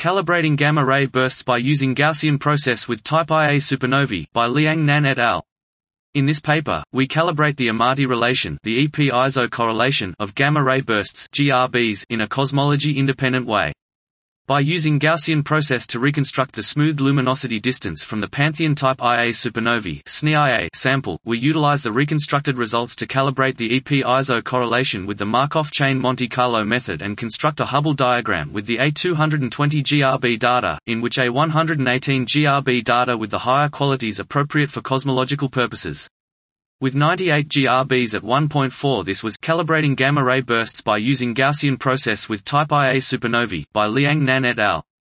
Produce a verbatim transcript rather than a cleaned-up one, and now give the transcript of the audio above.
Calibrating Gamma-ray Bursts by Using Gaussian Process with Type I A Supernovae by Liang Nan et al. In this paper, we calibrate the Amati relation, the E P-iso correlation of gamma-ray bursts (G R Bs) in a cosmology-independent way. By using Gaussian process to reconstruct the smooth luminosity distance from the Pantheon Type I A supernovae (S N I A) sample, we utilize the reconstructed results to calibrate the E P-iso correlation with the Markov chain Monte Carlo method and construct a Hubble diagram with the A two hundred twenty G R B data, in which A one hundred eighteen G R B data with the higher qualities appropriate for cosmological purposes. With ninety-eight G R Bs at one point four, this was Calibrating Gamma-ray Bursts by Using Gaussian Process with Type I A Supernovae by Liang Nan et al.